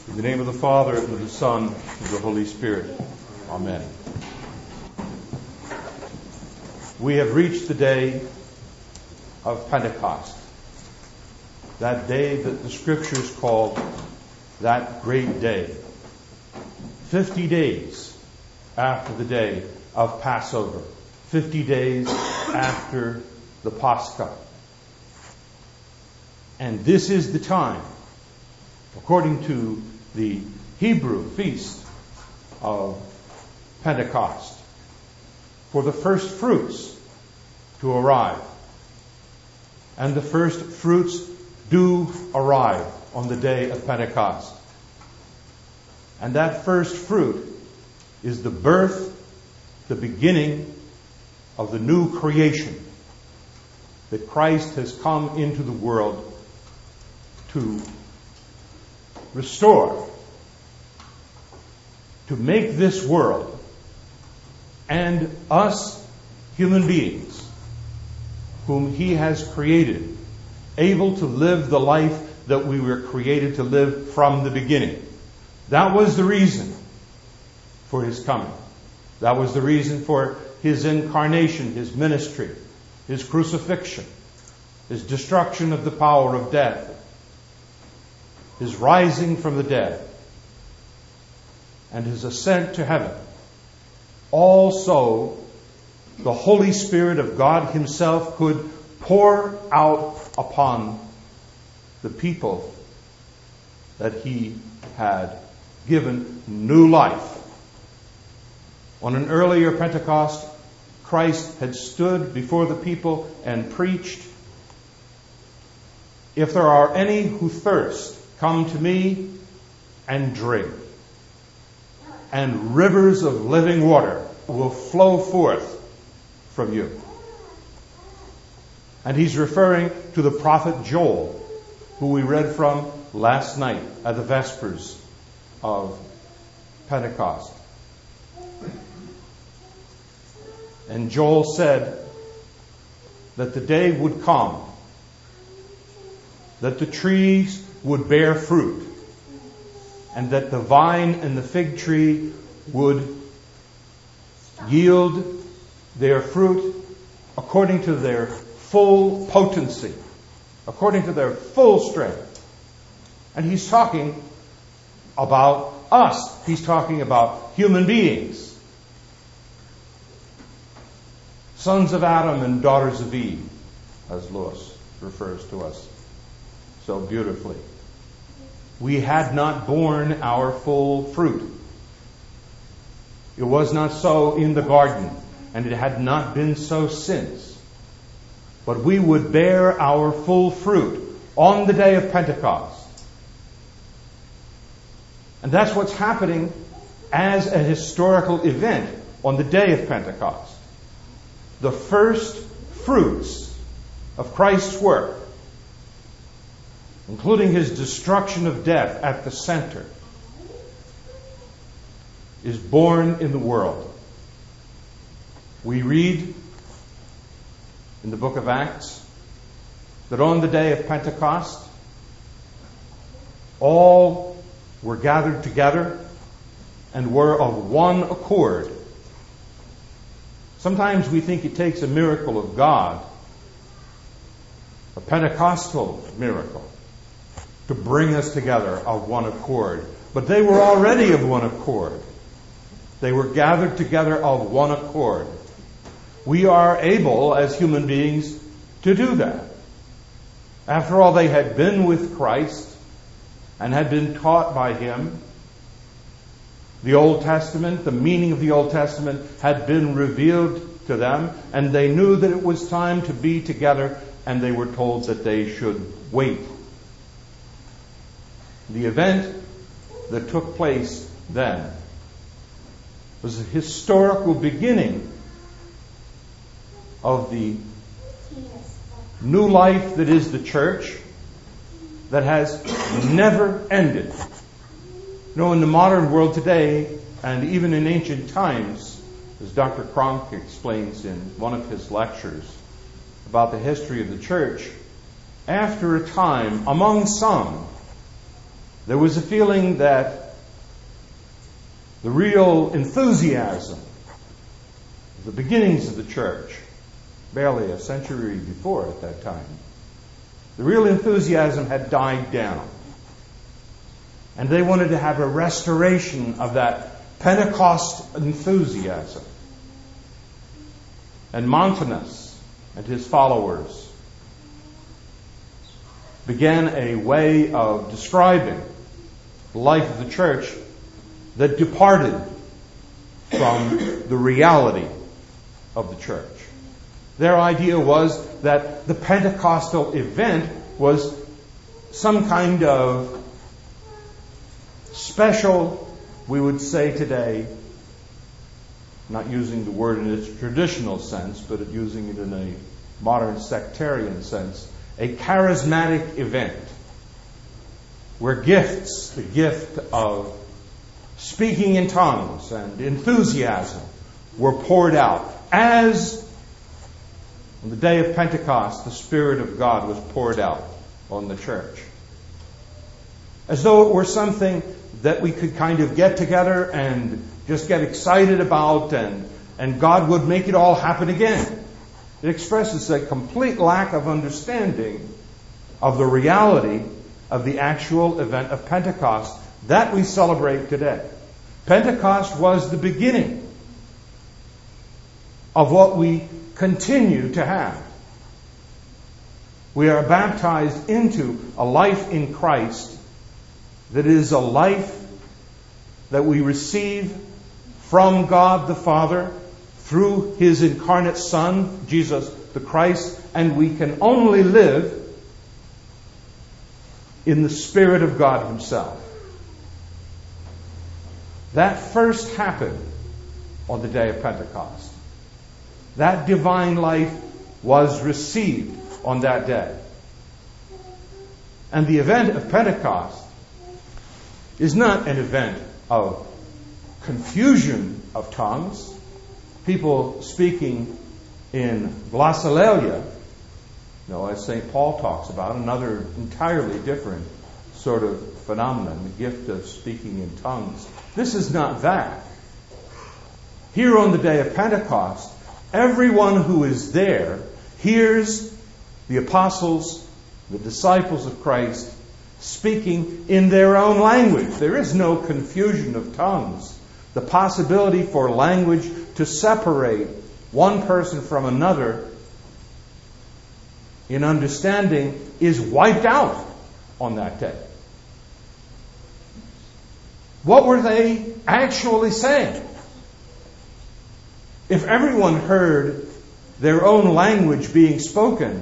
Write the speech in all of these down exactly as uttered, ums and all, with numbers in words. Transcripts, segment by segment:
In the name of the Father, and of the Son, and of the Holy Spirit. Amen. We have reached the day of Pentecost. That day that the Scriptures call that great day. Fifty days after the day of Passover. Fifty days after the Pascha. And this is the time, according to the Hebrew feast of Pentecost, for the first fruits to arrive. And the first fruits do arrive on the day of Pentecost. And that first fruit is the birth, the beginning of the new creation that Christ has come into the world to restore, to make this world and us human beings whom He has created able to live the life that we were created to live from the beginning. That was the reason for His coming. That was the reason for His incarnation, His ministry, His crucifixion, His destruction of the power of death, His rising from the dead, and His ascent to heaven. Also, the Holy Spirit of God Himself could pour out upon the people that He had given new life. On an earlier Pentecost, Christ had stood before the people and preached, "If there are any who thirst, come to me and drink, and rivers of living water will flow forth from you." And He's referring to the prophet Joel, who we read from last night at the Vespers of Pentecost. And Joel said that the day would come that the trees would bear fruit, and that the vine and the fig tree would yield their fruit according to their full potency, according to their full strength. And He's talking about us. He's talking about human beings, sons of Adam and daughters of Eve, as Lewis refers to us so beautifully. We had not borne our full fruit. It was not so in the garden, and it had not been so since. But we would bear our full fruit on the day of Pentecost. And that's what's happening as a historical event on the day of Pentecost. The first fruits of Christ's work, including His destruction of death at the center, is born in the world. We read in the book of Acts that on the day of Pentecost, all were gathered together and were of one accord. Sometimes we think it takes a miracle of God, a Pentecostal miracle, to bring us together of one accord. But they were already of one accord. They were gathered together of one accord. We are able, as human beings, to do that. After all, they had been with Christ and had been taught by Him. The Old Testament, the meaning of the Old Testament, had been revealed to them, and they knew that it was time to be together, and they were told that they should wait. The event that took place then was a historical beginning of the new life that is the church, that has never ended. You know, in the modern world today, and even in ancient times, as Doctor Cronk explains in one of his lectures about the history of the church, after a time, among some, There was a feeling that the real enthusiasm, the beginnings of the church, barely a century before at that time, the real enthusiasm had died down. And they wanted to have a restoration of that Pentecost enthusiasm. And Montanus and his followers began a way of describing the life of the church that departed from the reality of the church. Their idea was that the Pentecostal event was some kind of special, we would say today, not using the word in its traditional sense, but using it in a modern sectarian sense, a charismatic event where gifts, the gift of speaking in tongues and enthusiasm, were poured out. As on the day of Pentecost, the Spirit of God was poured out on the church. As though it were something that we could kind of get together and just get excited about, and, and God would make it all happen again. It expresses a complete lack of understanding of the reality of the actual event of Pentecost that we celebrate today. Pentecost was the beginning of what we continue to have. We are baptized into a life in Christ that is a life that we receive from God the Father through His incarnate Son, Jesus the Christ, and we can only live in the Spirit of God Himself. That first happened on the day of Pentecost. That divine life was received on that day. And the event of Pentecost is not an event of confusion of tongues, people speaking in glossolalia, no, as Saint Paul talks about, another entirely different sort of phenomenon, the gift of speaking in tongues. This is not that. Here on the day of Pentecost, everyone who is there hears the apostles, the disciples of Christ, speaking in their own language. There is no confusion of tongues. The possibility for language to separate one person from another in understanding is wiped out on that day. What were they actually saying? If everyone heard their own language being spoken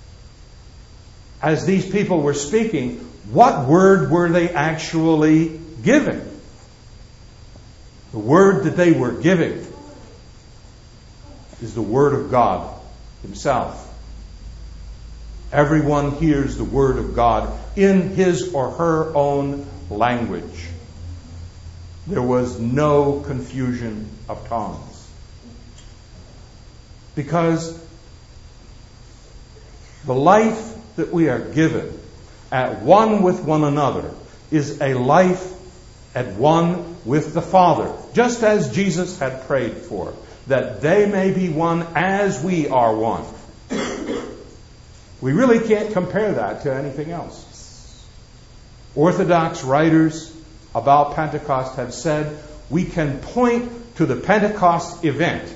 as these people were speaking, what word were they actually giving? The word that they were giving is the Word of God Himself. Everyone hears the Word of God in his or her own language. There was no confusion of tongues. Because the life that we are given at one with one another is a life at one with the Father, just as Jesus had prayed for, that they may be one as we are one. We really can't compare that to anything else. Orthodox writers about Pentecost have said we can point to the Pentecost event.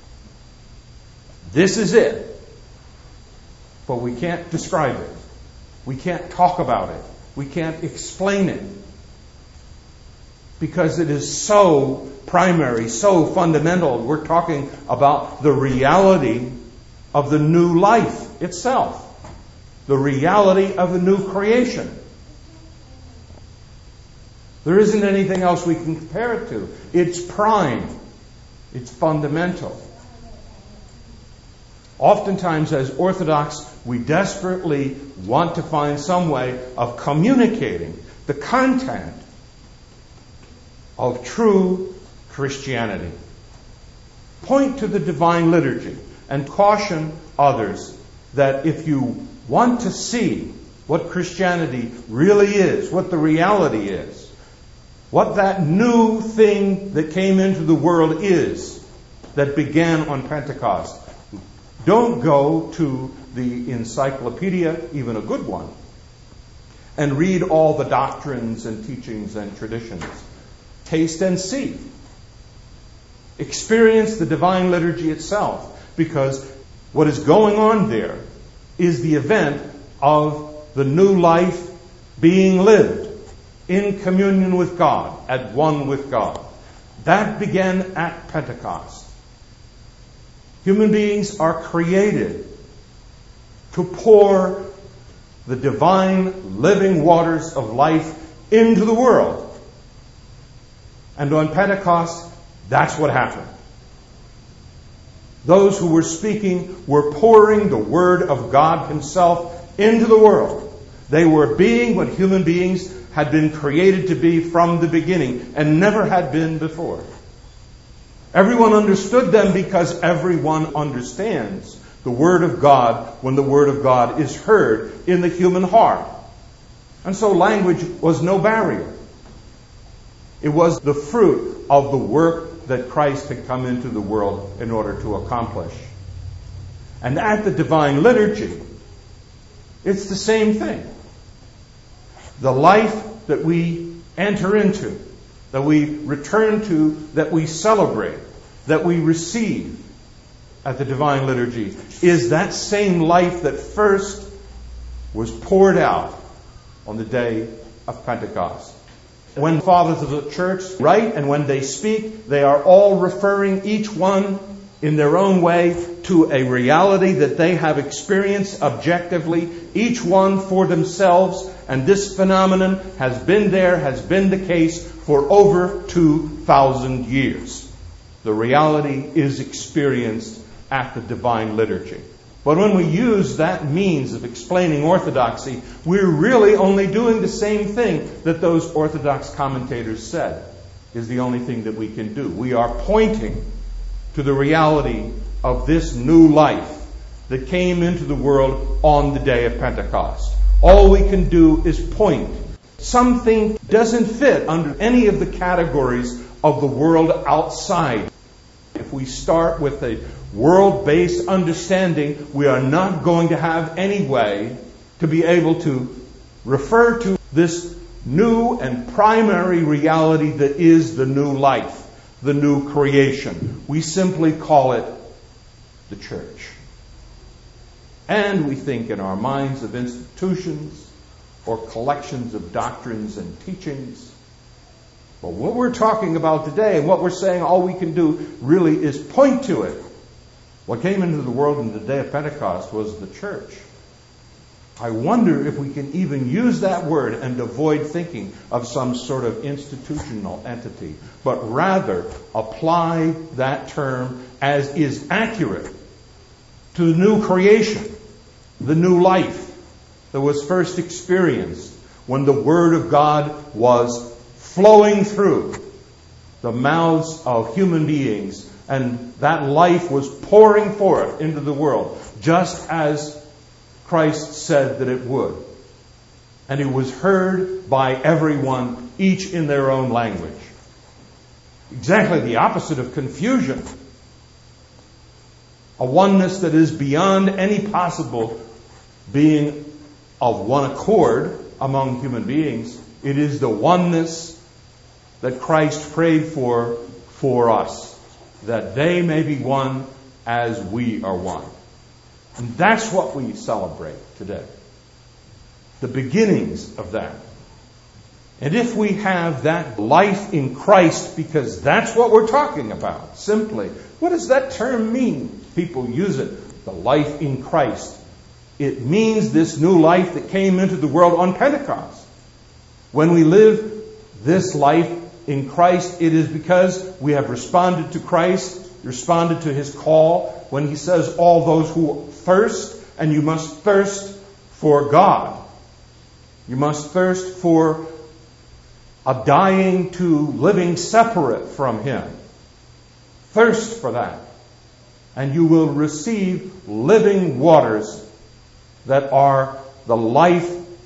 This is it. But we can't describe it. We can't talk about it. We can't explain it. Because it is so primary, so fundamental. We're talking about the reality of the new life itself. The reality of the new creation. There isn't anything else we can compare it to. It's prime. It's fundamental. Oftentimes, as Orthodox, we desperately want to find some way of communicating the content of true Christianity. Point to the divine liturgy and caution others that if you want to see what Christianity really is, what the reality is, what that new thing that came into the world is that began on Pentecost. Don't go to the encyclopedia, even a good one, and read all the doctrines and teachings and traditions. Taste and see. Experience the divine liturgy itself, because what is going on there is the event of the new life being lived in communion with God, at one with God. That began at Pentecost. Human beings are created to pour the divine living waters of life into the world. And on Pentecost, that's what happened. Those who were speaking were pouring the Word of God Himself into the world. They were being what human beings had been created to be from the beginning and never had been before. Everyone understood them because everyone understands the Word of God when the Word of God is heard in the human heart. And so language was no barrier. It was the fruit of the work that Christ had come into the world in order to accomplish. And at the divine liturgy, it's the same thing. The life that we enter into, that we return to, that we celebrate, that we receive at the divine liturgy, is that same life that first was poured out on the day of Pentecost. When fathers of the church write and when they speak, they are all referring, each one in their own way, to a reality that they have experienced objectively, each one for themselves. And this phenomenon has been there, has been the case for over two thousand years. The reality is experienced at the divine liturgy. But when we use that means of explaining orthodoxy, we're really only doing the same thing that those Orthodox commentators said is the only thing that we can do. We are pointing to the reality of this new life that came into the world on the day of Pentecost. All we can do is point. Something doesn't fit under any of the categories of the world outside. If we start with a world-based understanding, we are not going to have any way to be able to refer to this new and primary reality that is the new life, the new creation. We simply call it the church. And we think in our minds of institutions or collections of doctrines and teachings. But what we're talking about today and what we're saying all we can do really is point to it. What came into the world on the day of Pentecost was the church. I wonder if we can even use that word and avoid thinking of some sort of institutional entity, but rather apply that term as is accurate to the new creation, the new life that was first experienced when the Word of God was flowing through the mouths of human beings, and that life was pouring forth into the world, just as Christ said that it would. And it was heard by everyone, each in their own language. Exactly the opposite of confusion. A oneness that is beyond any possible being of one accord among human beings. It is the oneness that Christ prayed for for us, that they may be one as we are one. And that's what we celebrate today. The beginnings of that. And if we have that life in Christ, because that's what we're talking about, simply, what does that term mean? People use it, the life in Christ. It means this new life that came into the world on Pentecost. When we live this life in Christ, it is because we have responded to Christ, responded to His call, when He says, all those who thirst, and you must thirst for God. You must thirst for a dying to living separate from Him. Thirst for that. And you will receive living waters that are the life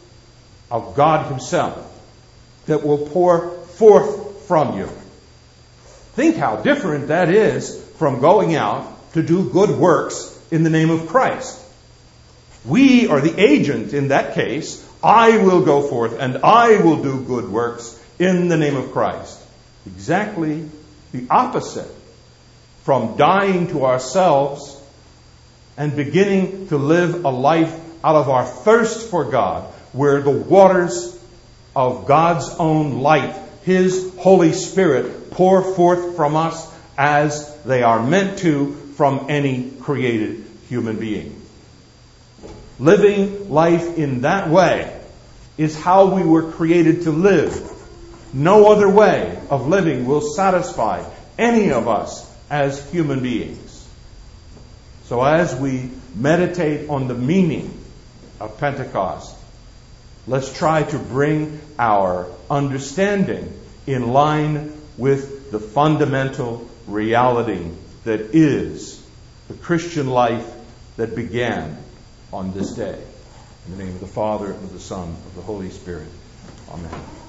of God Himself that will pour forth from you. Think how different that is from going out to do good works in the name of Christ. We are the agent in that case. I will go forth and I will do good works in the name of Christ. Exactly the opposite from dying to ourselves and beginning to live a life out of our thirst for God, where the waters of God's own light, His Holy Spirit, pour forth from us as they are meant to from any created human being. Living life in that way is how we were created to live. No other way of living will satisfy any of us as human beings. So as we meditate on the meaning of Pentecost, let's try to bring our understanding in line with the fundamental reality that is the Christian life that began on this day. In the name of the Father, and of the Son, and of the Holy Spirit. Amen.